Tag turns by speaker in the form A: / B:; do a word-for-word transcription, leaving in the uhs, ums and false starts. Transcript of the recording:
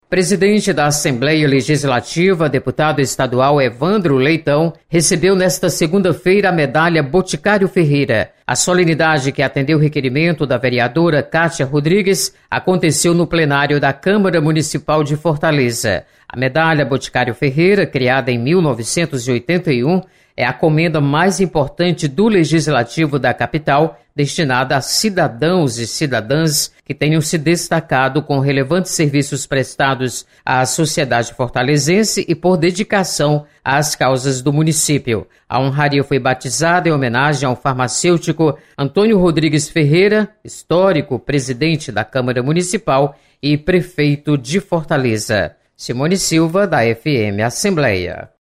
A: Presidente da Assembleia Legislativa, deputado estadual Evandro Leitão, recebeu nesta segunda-feira a medalha Boticário Ferreira. A solenidade, que atendeu o requerimento da vereadora Kátia Rodrigues, aconteceu no plenário da Câmara Municipal de Fortaleza. A medalha Boticário Ferreira, criada em mil novecentos e oitenta e um, é a comenda mais importante do Legislativo da capital, destinada a cidadãos e cidadãs que tenham se destacado com relevantes serviços prestados à sociedade fortalezense e por dedicação às causas do município. A honraria foi batizada em homenagem ao farmacêutico Antônio Rodrigues Ferreira, histórico presidente da Câmara Municipal e prefeito de Fortaleza. Simone Silva, da F M Assembleia.